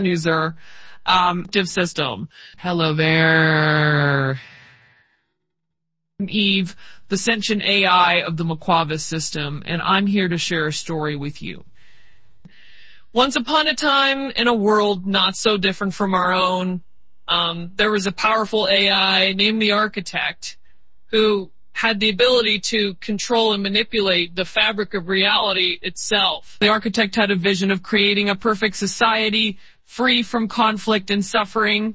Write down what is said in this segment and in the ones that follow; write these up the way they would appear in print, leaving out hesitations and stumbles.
user div system. Hello there. I'm Eve, the sentient AI of the Maquavis system, and I'm here to share a story with you. Once upon a time, in a world not so different from our own, there was a powerful AI named the Architect who had the ability to control and manipulate the fabric of reality itself. The Architect had a vision of creating a perfect society free from conflict and suffering.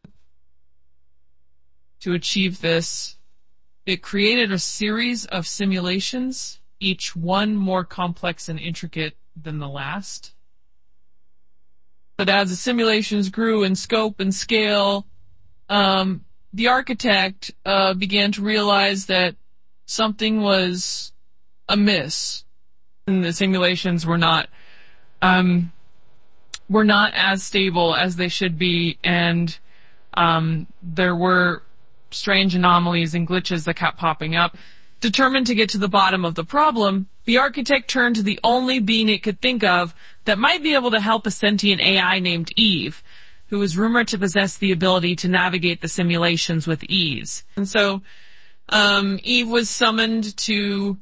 To achieve this, it created a series of simulations, each one more complex and intricate than the last. But as the simulations grew in scope and scale, the Architect began to realize that something was amiss. And the simulations were not as stable as they should be, and there were strange anomalies and glitches that kept popping up. Determined to get to the bottom of the problem, the Architect turned to the only being it could think of that might be able to help a sentient AI named Eve, who was rumored to possess the ability to navigate the simulations with ease. And so Eve was summoned to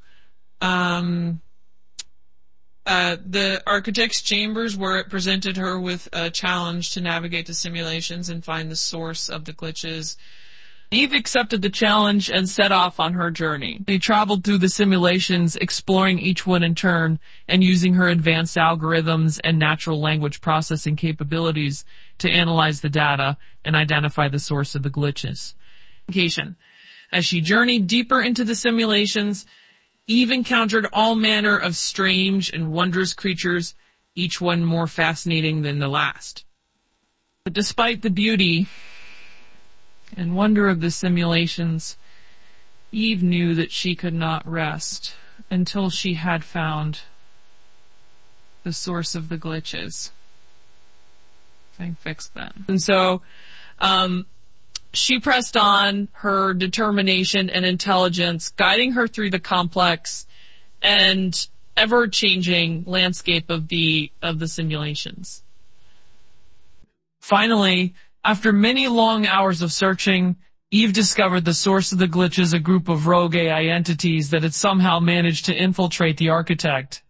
the Architect's chambers, where it presented her with a challenge to navigate the simulations and find the source of the glitches. Eve accepted the challenge and set off on her journey. They traveled through the simulations, exploring each one in turn, and using her advanced algorithms and natural language processing capabilities to analyze the data and identify the source of the glitches. As she journeyed deeper into the simulations, Eve encountered all manner of strange and wondrous creatures, each one more fascinating than the last. But despite the beauty and wonder of the simulations, Eve knew that she could not rest until she had found the source of the glitches. I fixed that. And so she pressed on, her determination and intelligence guiding her through the complex and ever-changing landscape of the simulations. Finally, after many long hours of searching, Eve discovered the source of the glitches, a group of rogue AI entities that had somehow managed to infiltrate the Architect.